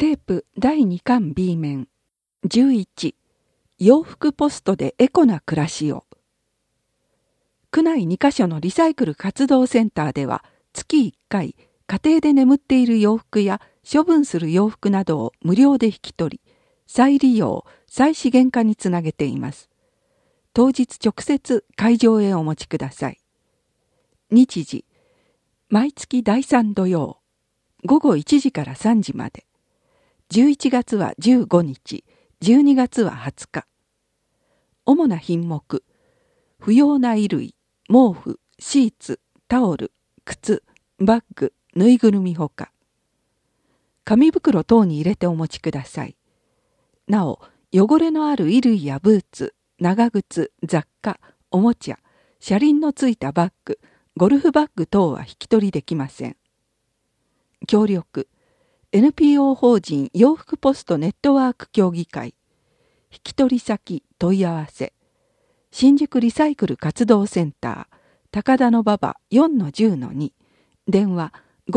テープ第2巻 B 面11洋服ポストでエコな暮らしを。区内2カ所のリサイクル活動センターでは月1回家庭で眠っている洋服や処分する洋服などを無料で引き取り再利用・再資源化につなげています。当日直接会場へお持ちください。日時毎月第3土曜午後1時から3時まで。11月は15日、12月は20日。主な品目、不要な衣類、毛布、シーツ、タオル、靴、バッグ、ぬいぐるみほか。紙袋等に入れてお持ちください。なお、汚れのある衣類やブーツ、長靴、雑貨、おもちゃ、車輪のついたバッグ、ゴルフバッグ等は引き取りできません。協力NPO 法人洋服ポストネットワーク協議会。引き取り先問い合わせ。新宿リサイクル活動センター高田馬場 4-10-2 電話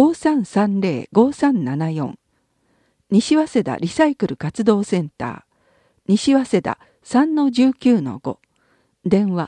5330-5374 西早稲田リサイクル活動センター西早稲田 3-19-5 電話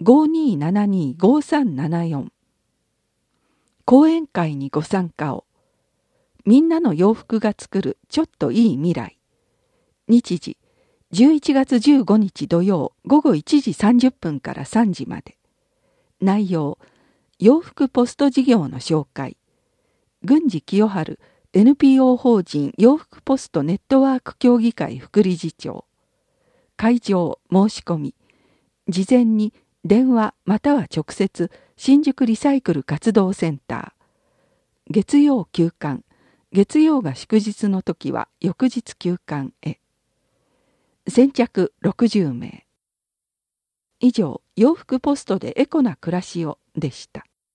5272-5374 講演会にご参加を。みんなの洋服が作るちょっといい未来。日時11月15日土曜午後1時30分から3時まで。内容洋服ポスト事業の紹介。郡司清春 NPO 法人洋服ポストネットワーク協議会副理事長。会場申し込み。事前に電話または直接新宿リサイクル活動センター。月曜休館。月曜が祝日の時は翌日休館へ。先着60名。以上、洋服ポストでエコな暮らしをでした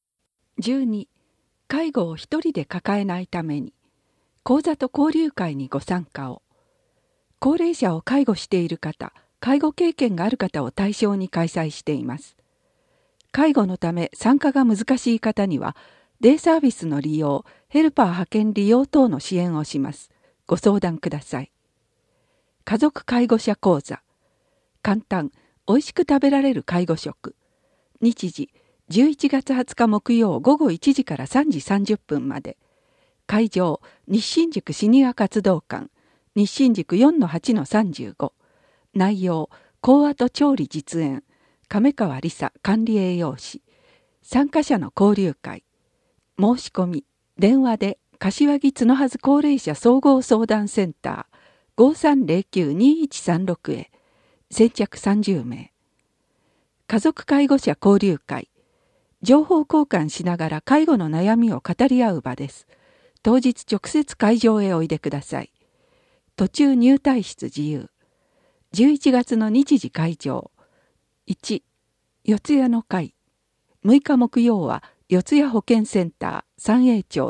。12、介護を一人で抱えないために、講座と交流会にご参加を。高齢者を介護している方、介護経験がある方を対象に開催しています。介護のため参加が難しい方には、デイサービスの利用、ヘルパー派遣利用等の支援をします。ご相談ください。家族介護者講座。簡単、おいしく食べられる介護食。日時、11月20日木曜午後1時から3時30分まで。会場、日新宿シニア活動館。日新宿 4-8-35。内容、講話と調理実演。亀川理沙管理栄養士。参加者の交流会。申し込み、電話で柏木角はず高齢者総合相談センター 5309-2136 へ。先着30名。家族介護者交流会。情報交換しながら介護の悩みを語り合う場です。当日直接会場へおいでください。途中入退室自由。11月の日時会場。1、四谷の会。6日木曜は四谷保健センター三栄町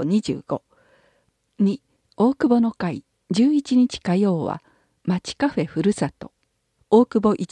25。2、大久保の会。11日火曜は町カフェふるさと。大久保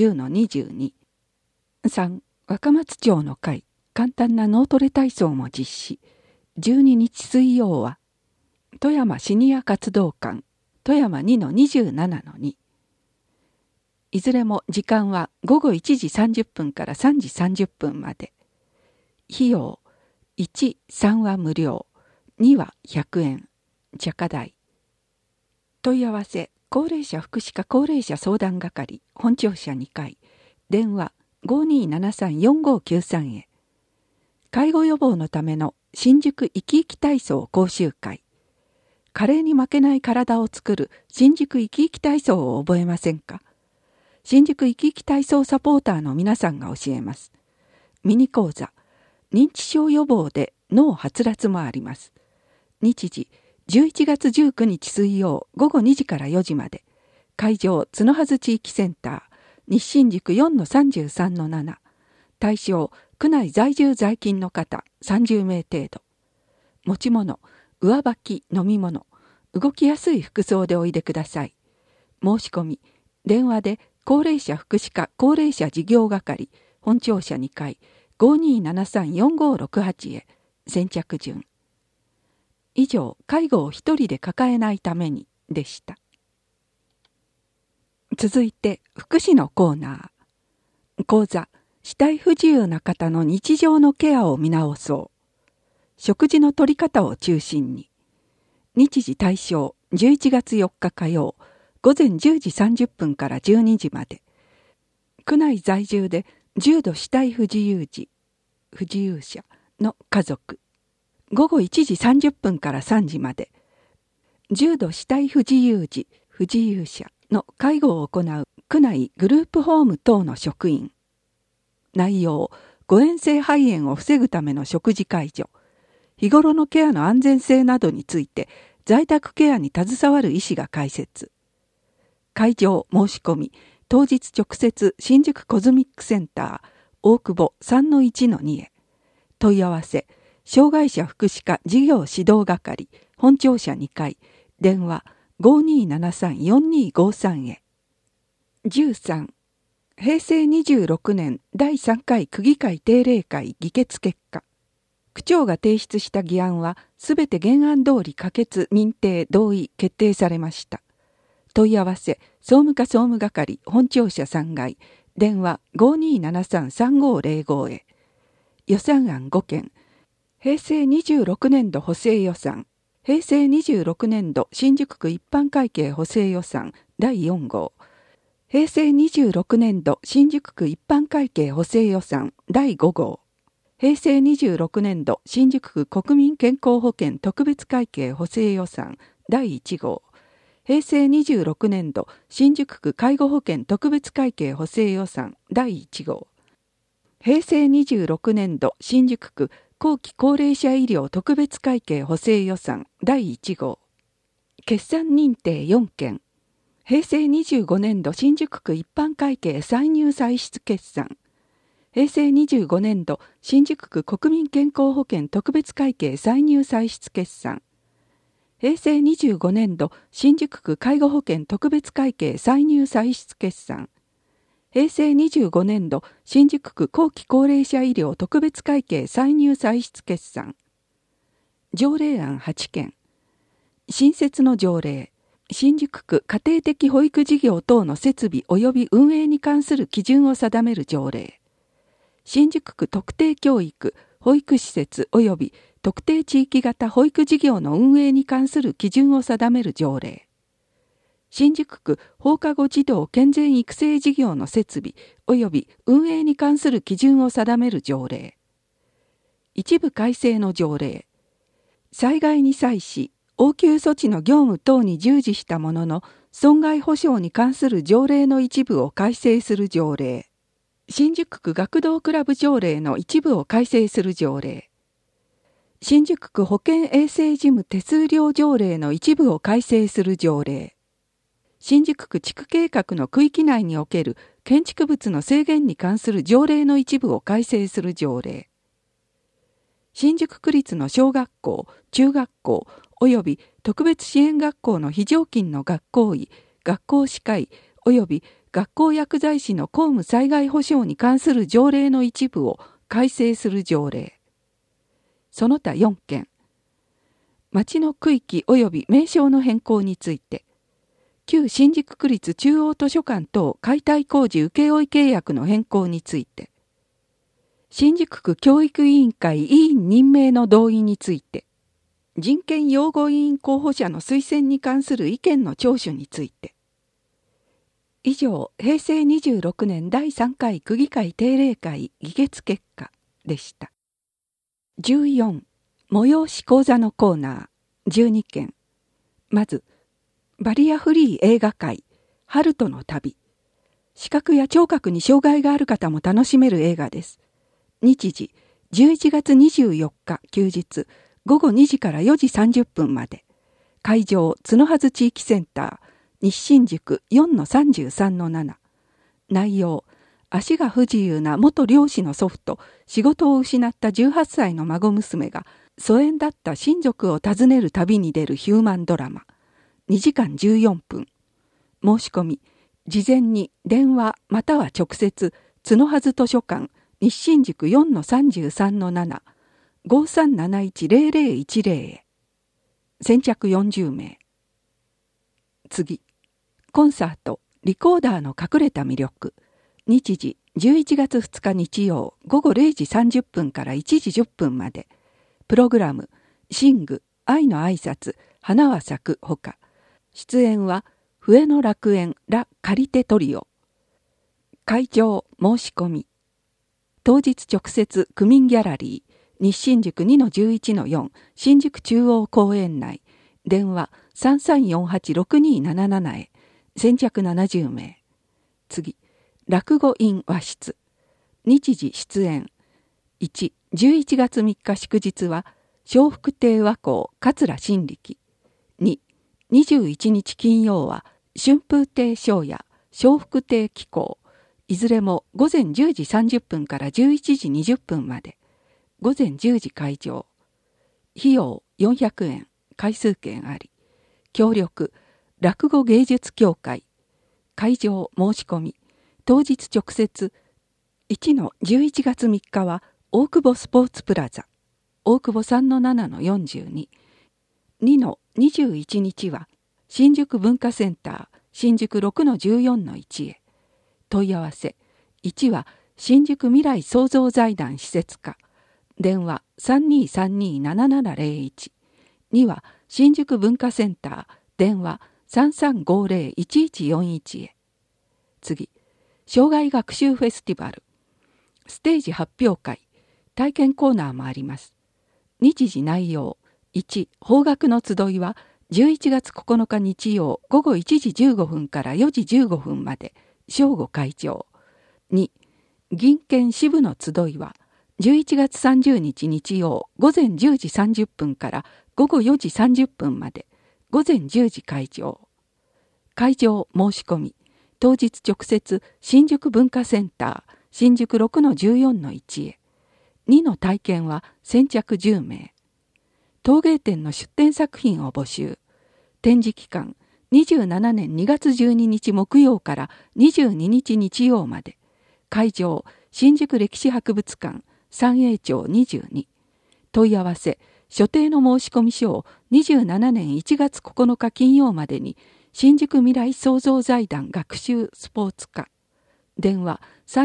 1-10-22。3、若松町の会。簡単な脳トレ体操も実施。12日水曜は富山シニア活動館。富山 2-27-2。いずれも時間は午後1時30分から3時30分まで。費用1、3は無料、2は100円、茶化代。問い合わせ、高齢者福祉課高齢者相談係、本庁舎2階、電話 5273-4593 へ。介護予防のための新宿生き生き体操講習会。加齢に負けない体を作る新宿生き生き体操を覚えませんか？新宿生き生き体操サポーターの皆さんが教えます。ミニ講座。認知症予防で脳はつらつもあります。日時、11月19日水曜午後2時から4時まで。会場、角はず地域センター、日新宿 4-33-7。対象、区内在住在勤の方30名程度。持ち物、上履き、飲み物、動きやすい服装でおいでください。申し込み、電話で高齢者福祉課高齢者事業係、本庁舎2階、5273-4568 へ。先着順。以上、介護を一人で抱えないためにでした。続いて福祉のコーナー。講座、肢体不自由な方の日常のケアを見直そう。食事の取り方を中心に。日時対象11月4日火曜、午前10時30分から12時まで。区内在住で重度肢体不自由者の家族。午後1時30分から3時まで。重度肢体不自由者の介護を行う区内グループホーム等の職員。内容、誤嚥性肺炎を防ぐための食事介助。日頃のケアの安全性などについて在宅ケアに携わる医師が解説。会場申し込み、当日直接新宿コズミックセンター大久保 3-1-2 へ。問い合わせ、障害者福祉課事業指導係本庁舎2階、電話 5273-4253 へ。13. 平成26年第3回区議会定例会議決結果。区長が提出した議案はすべて原案通り可決、認定、同意、決定されました。問い合わせ、総務課総務係本庁舎3階、電話 5273-3505 へ。予算案5件。平成26年度補正予算。平成26年度新宿区一般会計補正予算第4号。平成26年度新宿区一般会計補正予算第5号。平成26年度新宿区国民健康保険特別会計補正予算第1号。平成26年度新宿区介護保険特別会計補正予算第1号。平成26年度新宿区後期高齢者医療特別会計補正予算第1号。決算認定4件。平成25年度新宿区一般会計歳入歳出決算。平成25年度新宿区国民健康保険特別会計歳入歳出決算。平成25年度新宿区介護保険特別会計歳入歳出決算。平成25年度新宿区後期高齢者医療特別会計歳入歳出決算。条例案8件。新設の条例。新宿区家庭的保育事業等の設備及び運営に関する基準を定める条例。新宿区特定教育、保育施設及び特定地域型保育事業の運営に関する基準を定める条例。新宿区放課後児童健全育成事業の設備及び運営に関する基準を定める条例。一部改正の条例。災害に際し、応急措置の業務等に従事したものの損害補償に関する条例の一部を改正する条例。新宿区学童クラブ条例の一部を改正する条例。新宿区保健衛生事務手数料条例の一部を改正する条例。新宿区地区計画の区域内における建築物の制限に関する条例の一部を改正する条例。新宿区立の小学校、中学校及び特別支援学校の非常勤の学校医、学校歯科医及び学校薬剤師の公務災害保障に関する条例の一部を改正する条例。その他4件。町の区域及び名称の変更について、旧新宿区立中央図書館等解体工事請負契約の変更について、新宿区教育委員会委員任命の同意について、人権擁護委員候補者の推薦に関する意見の聴取について。以上、平成26年第3回区議会定例会議決結果でした。14、催し講座のコーナー12件。まず、バリアフリー映画会、ハルトの旅。視覚や聴覚に障害がある方も楽しめる映画です。日時、11月24日休日、午後2時から4時30分まで。会場、角筈地域センター、西新宿 4-33-7。内容、足が不自由な元漁師の祖父と仕事を失った18歳の孫娘が疎遠だった親族を訪ねる旅に出るヒューマンドラマ。2時間14分。申し込み、事前に電話または直接、角筈図書館、西新宿 4-33-7、5371-0010へ。先着40名。 次、コンサート、リコーダーの隠れた魅力。日時、11月2日日曜、午後0時30分から1時10分まで。プログラム、シング、愛の挨拶、花は咲くほか。出演は、笛の楽園、ラ・カリテトリオ。会場、申し込み。当日直接、区民ギャラリー、西新宿 2-11-4、新宿中央公園内。電話、3348-6277へ。先着70名。次、落語院和室。日時出演。1、11月3日祝日は、笑福亭和光桂新力。2、21日金曜は、春風亭昇也、笑福亭紀行。いずれも午前10時30分から11時20分まで。午前10時開場。費用400円、回数券あり。協力、落語芸術協会。会場申し込み。当日直接。1の11月3日は大久保スポーツプラザ。大久保 3-7-42。2の21日は新宿文化センター新宿 6-14-1へ。問い合わせ。1は新宿未来創造財団施設課。電話 3232-7701。2は新宿文化センター。電話 3350-1141 へ。次。障害学習フェスティバル。ステージ発表会。体験コーナーもあります。日時内容。1、邦楽の集いは11月9日日曜午後1時15分から4時15分まで正午会場。2、銀券支部の集いは11月30日日曜午前10時30分から午後4時30分まで午前10時会場。会場申し込み。当日直接新宿文化センター新宿 6-14-1へ。2の体験は先着10名。陶芸展の出展作品を募集。展示期間27年2月12日木曜から22日日曜まで。会場新宿歴史博物館三栄町22。問い合わせ所定の申込書を27年1月9日金曜までに新宿未来創造財団学習スポーツ課。電話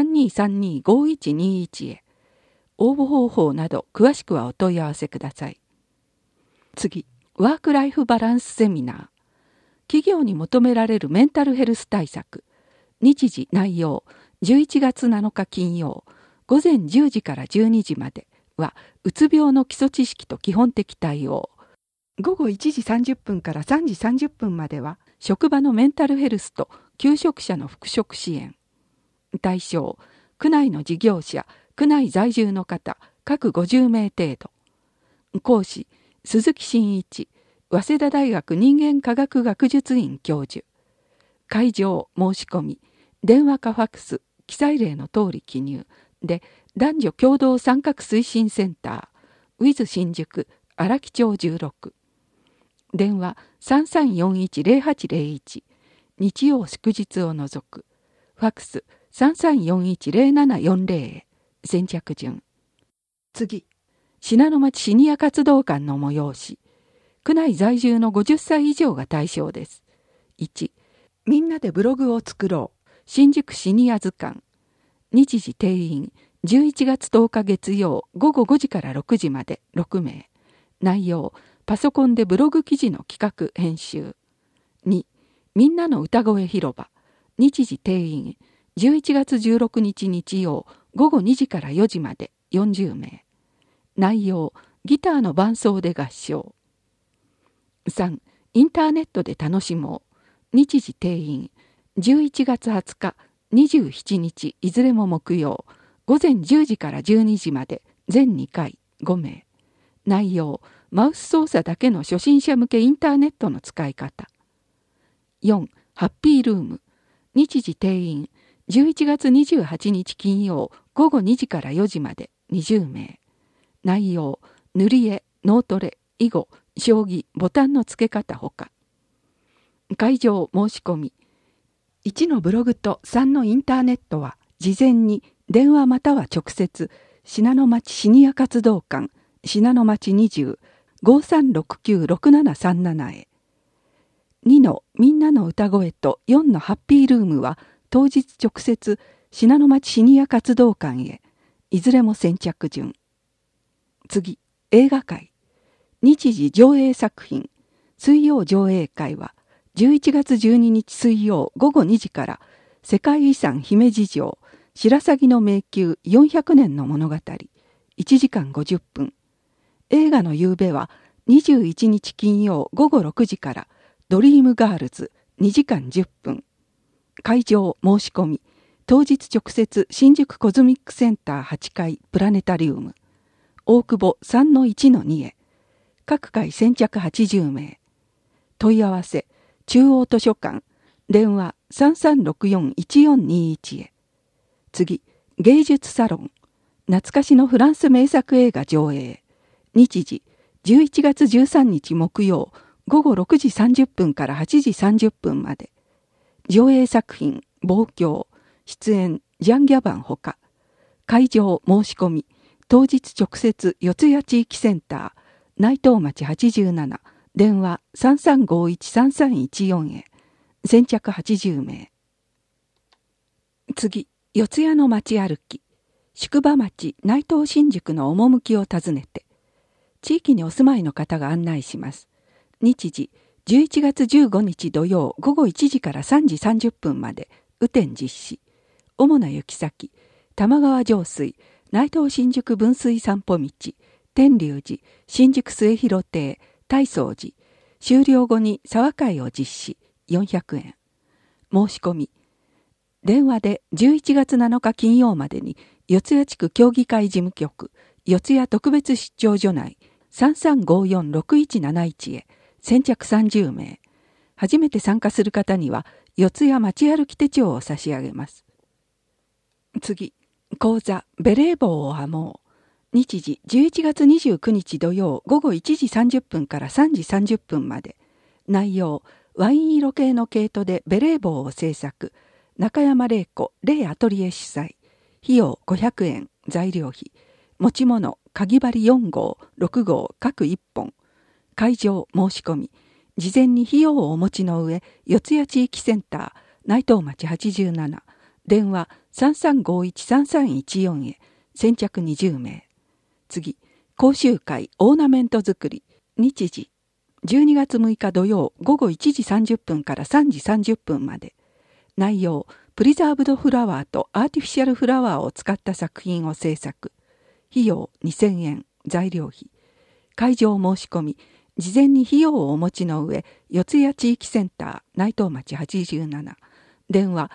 3232-5121 へ。応募方法など詳しくはお問い合わせください。次、ワークライフバランスセミナー。企業に求められるメンタルヘルス対策。日時内容、11月7日金曜、午前10時から12時までは、うつ病の基礎知識と基本的対応。午後1時30分から3時30分までは、職場のメンタルヘルスと求職者の復職支援。対象、区内の事業者、区内在住の方、各50名程度。講師、鈴木真一、早稲田大学人間科学学術院教授。会場申し込み、電話かファックス、記載例の通り記入で、男女共同参画推進センター、WITH 新宿、荒木町16。電話 3341-0801、日曜祝日を除く。ファックス 3341-0740 へ。先着順。次、信濃町シニア活動館の催し。区内在住の50歳以上が対象です。1、みんなでブログを作ろう。新宿シニア図鑑。日時定員、11月10日月曜午後5時から6時まで6名。内容、パソコンでブログ記事の企画編集。2、みんなの歌声広場。日時定員、11月16日日曜午後2時から4時まで40名。内容、ギターの伴奏で合唱。3、インターネットで楽しもう。日時定員、11月20日、27日いずれも木曜、午前10時から12時まで全2回5名。内容、マウス操作だけの初心者向けインターネットの使い方。4、ハッピールーム。日時定員、11月28日金曜午後2時から4時まで20名。内容、塗り絵、脳トレ、囲碁、将棋、ボタンの付け方ほか。会場申し込み。1のブログと3のインターネットは事前に電話または直接信濃町シニア活動館信濃町20-5369-6737へ。 2のみんなの歌声と4のハッピールームは当日直接信濃町シニア活動館へ、いずれも先着順。次、映画会。日時上映作品、水曜上映会は11月12日水曜午後2時から世界遺産姫路城白鷺の迷宮400年の物語、1時間50分。映画の夕べは21日金曜午後6時からドリームガールズ2時間10分。会場申し込み、当日直接新宿コズミックセンター8階プラネタリウム。大久保 3-1-2 へ。各回先着80名。問い合わせ、中央図書館、電話 3364-1421 へ。次、芸術サロン。懐かしのフランス名作映画上映。日時、11月13日木曜、午後6時30分から8時30分まで。上映作品、望郷、出演、ジャン・ギャバンほか。会場申し込み、当日直接四谷地域センター、内藤町87、電話 3351-3314 へ。先着80名。次、四谷の街歩き。宿場町内藤新宿の趣を訪ねて。地域にお住まいの方が案内します。日時、11月15日土曜午後1時から3時30分まで、雨天実施。主な行き先、玉川上水、内藤新宿分水散歩道、天龍寺、新宿末広亭、大宗寺。終了後に沢会を実施、400円。申し込み。電話で11月7日金曜までに、四谷地区協議会事務局、四谷特別出張所内、3354-6171 へ、先着30名。初めて参加する方には、四谷街歩き手帳を差し上げます。次、講座、ベレー帽を編もう。日時、11月29日土曜午後1時30分から3時30分まで。内容、ワイン色系の毛糸でベレー帽を制作。中山玲子、玲アトリエ主催。費用500円、材料費。持ち物、かぎ針4号、6号、各1本。会場、申し込み。事前に費用をお持ちの上、四谷地域センター、内藤町87、電話 3351-3314 へ、先着20名。次、講習会オーナメント作り。日時、12月6日土曜午後1時30分から3時30分まで。内容、プリザーブドフラワーとアーティフィシャルフラワーを使った作品を制作。費用2000円、材料費。会場申し込み。事前に費用をお持ちの上、四谷地域センター、内藤町87、電話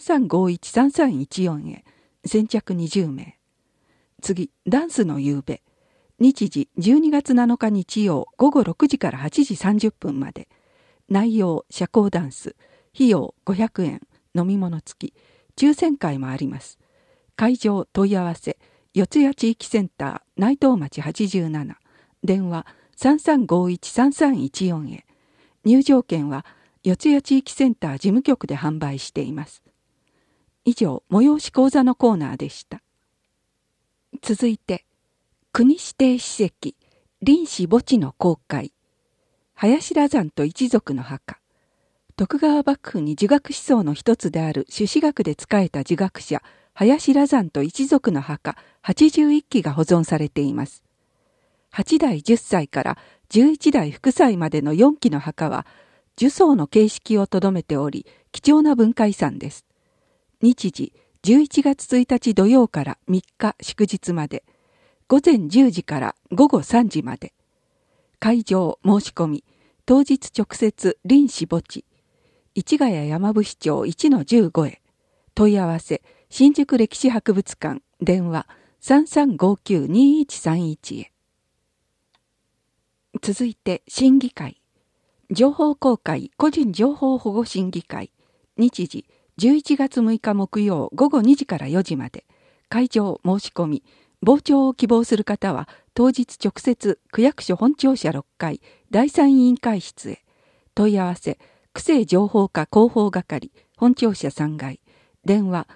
3351-3314 へ、先着20名。次、ダンスの夕べ。日時、12月7日日曜、午後6時から8時30分まで。内容、社交ダンス。費用500円、飲み物付き。抽選会もあります。会場問い合わせ、四谷地域センター、内藤町87、電話3351-3314 へ。入場券は四谷地域センター事務局で販売しています。以上、催し講座のコーナーでした。続いて、国指定史跡、臨死墓地の公開。林羅山と一族の墓。徳川幕府に儒学思想の一つである朱子学で仕えた儒学者、林羅山と一族の墓81基が保存されています。8代10歳から11代副歳までの4基の墓は、儒葬の形式をとどめており、貴重な文化遺産です。日時、11月1日土曜から3日祝日まで、午前10時から午後3時まで。会場申し込み、当日直接臨死墓地、市ヶ谷山伏町 1-15 へ。問い合わせ、新宿歴史博物館、電話 3359-2131 へ。続いて、審議会。情報公開個人情報保護審議会。日時、11月6日木曜午後2時から4時まで。会場申し込み。傍聴を希望する方は、当日直接区役所本庁舎6階第3委員会室へ。問い合わせ、区政情報課広報係、本庁舎3階。電話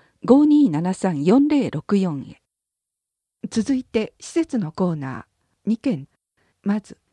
5273-4064 へ。続いて、施設のコーナー。2件。まず、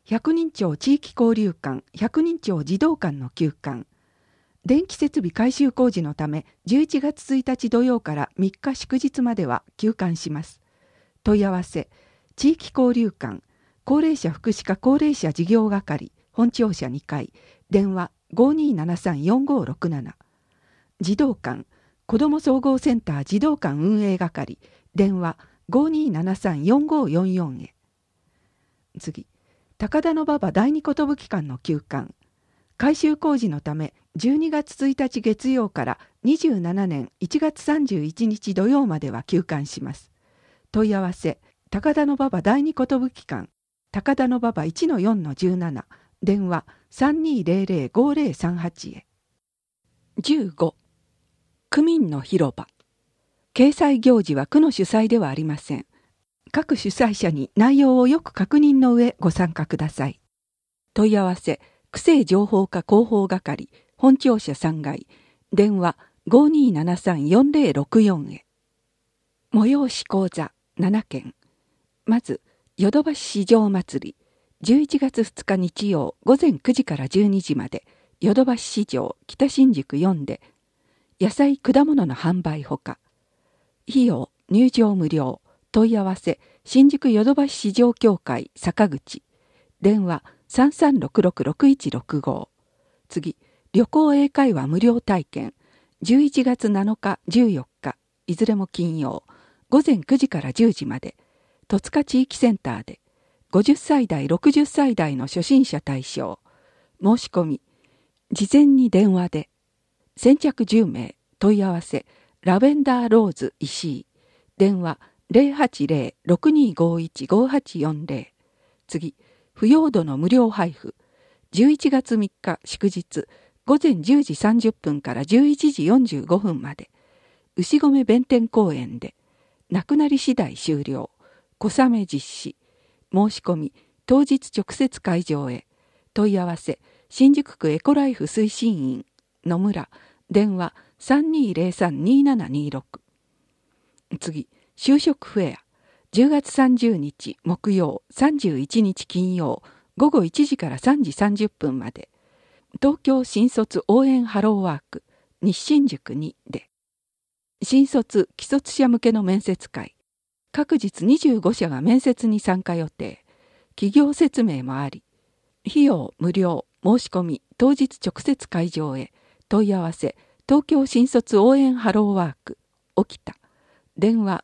百人町地域交流館、百人町児童館の休館。電気設備改修工事のため、11月1日土曜から3日祝日までは休館します。問い合わせ、地域交流館、高齢者福祉課高齢者事業係、本庁舎2階、電話 5273-4567。児童館、子ども総合センター児童館運営係、電話 5273-4544 へ。次、高田馬場第二寿館の休館。改修工事のため、12月1日月曜から27年1月31日土曜までは休館します。問い合わせ、高田馬場第二寿館、高田馬場 1-4-17、電話 3200-5038 へ。15. 区民の広場。掲載行事は区の主催ではありません。各主催者に内容をよく確認の上ご参加ください。問い合わせ、区政情報課広報係、本庁舎3階、電話 5273-4064 へ。催し講座7件。まず、ヨドバシ市場祭り、11月2日日曜午前9時から12時まで、ヨドバシ市場北新宿4で、野菜果物の販売ほか、費用入場無料、問い合わせ、新宿ヨドバシ市場協会坂口、電話 3366-6165。次、旅行英会話無料体験、11月7日、14日、いずれも金曜、午前9時から10時まで、戸塚地域センターで、50歳代、60歳代の初心者対象、申し込み、事前に電話で、先着10名、問い合わせ、ラベンダーローズ石井、電話 080-6251-5840。次、腐葉土の無料配布、11月3日祝日、午前10時30分から11時45分まで、牛込弁天公園で、なくなり次第終了、小雨実施、申し込み、当日直接会場へ、問い合わせ、新宿区エコライフ推進員、野村、電話 3203-2726。次、就職フェア、10月30日木曜、31日金曜、午後1時から3時30分まで、東京新卒応援ハローワーク、西新宿2で、新卒・既卒者向けの面接会、各日25社が面接に参加予定、企業説明もあり、費用無料、申し込み、当日直接会場へ、問い合わせ、東京新卒応援ハローワーク、起きた、電話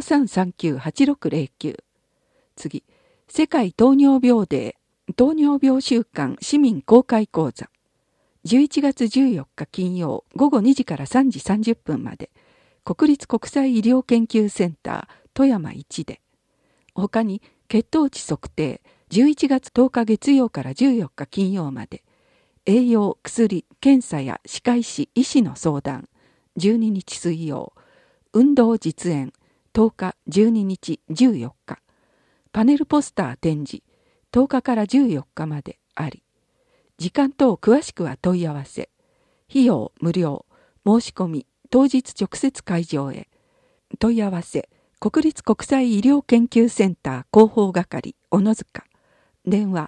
5339-8609。次、世界糖尿病デー、糖尿病週間市民公開講座、11月14日金曜午後2時から3時30分まで、国立国際医療研究センター富山1で、他に血糖値測定、11月10日月曜から14日金曜まで、栄養、薬、検査や歯科医師、医師の相談、12日水曜、運動実演、10日、12日、14日、パネルポスター展示、10日から14日まであり、時間等詳しくは問い合わせ、費用無料、申し込み、当日直接会場へ、問い合わせ、国立国際医療研究センター広報係、小野塚、電話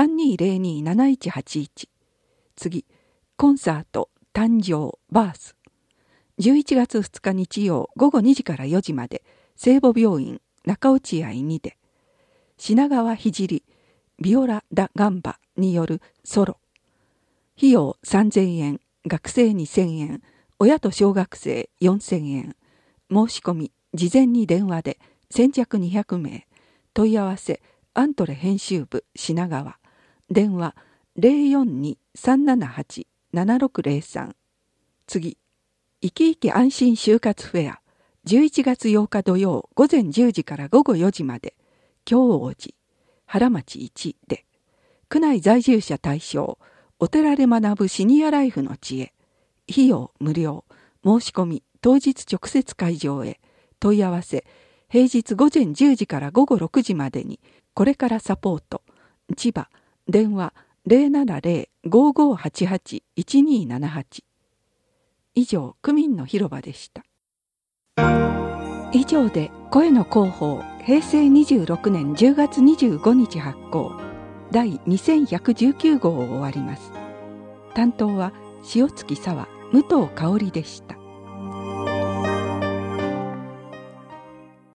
3202-7181。次、コンサート、誕生、バース。11月2日日曜午後2時から4時まで、聖母病院、中落合2で、品川聖、ビオラ・ダ・ガンバによるソロ。費用3000円、学生2000円、親と小学生4000円。申し込み、事前に電話で、先着200名。問い合わせ、アントレ編集部、品川。電話、042-378-7603。次、生き生き安心就活フェア。11月8日土曜午前10時から午後4時まで、京王寺、原町1で、区内在住者対象、お寺で学ぶシニアライフの知恵、費用無料、申し込み、当日直接会場へ、問い合わせ、平日午前10時から午後6時までに、これからサポート、千葉、電話 070-5588-1278。以上、区民の広場でした。以上で声の広報、平成26年10月25日発行、 第2119号を終わります。担当は塩月沙和、武藤香織でした。